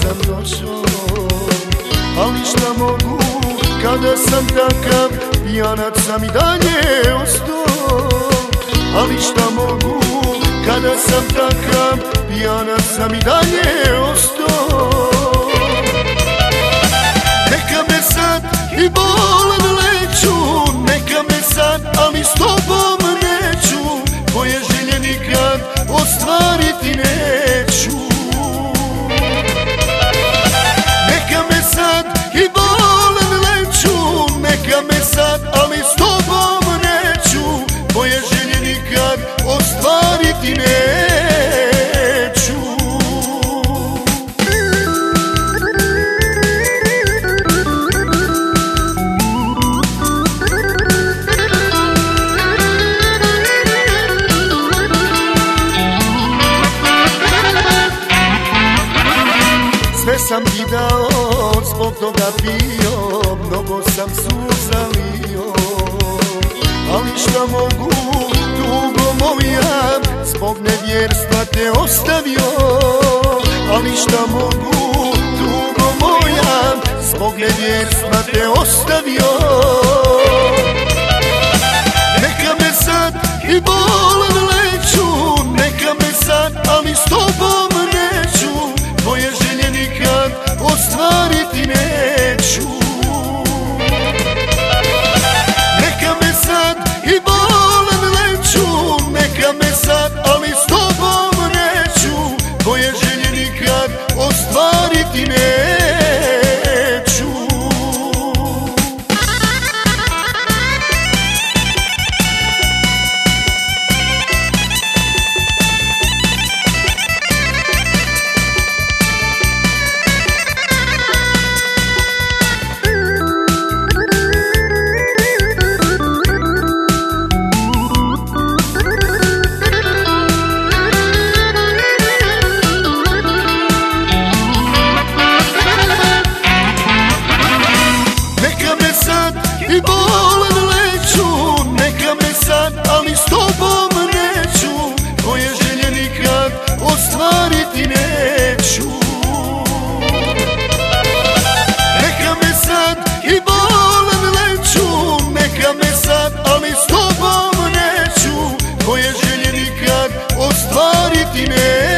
sam došao, ali šta mogu kada sam takav, pijanac sam i dalje ostao. Ali šta mogu kada sam takav, pijanac sam i dalje ostao. Neka me sad i bolan leću, neka me sad, ali s tobom neću, tvoje želje nikad ostvariti neću. Neka me sad i bolan leću, neka me sad, ali s tobom neću, tvoje želje nikad ostvariti neću. Sve sam ti dao, zbog toga pio, mnogo sam suza lio. Ali šta mogu, tugo moja, zbog nevjerstva te ostavio. Ali šta mogu, tugo moja, zbog nevjerstva te ostavio. Neka me sad i bolan leću, neka me sad, ali s tobom neću, tvoje želje nikad ostvariti neću. Neka me sad i bolan leću, neka me sad, ali s tobom neću, tvoje želje nikad ostvariti neću. I bolan leću, neka me sad, ali s tobom neću, tvoje želje nikad ostvariti neću. Neka me sad i bolan leću, neka me sad, ali s tobom neću, tvoje želje nikad ostvariti neću.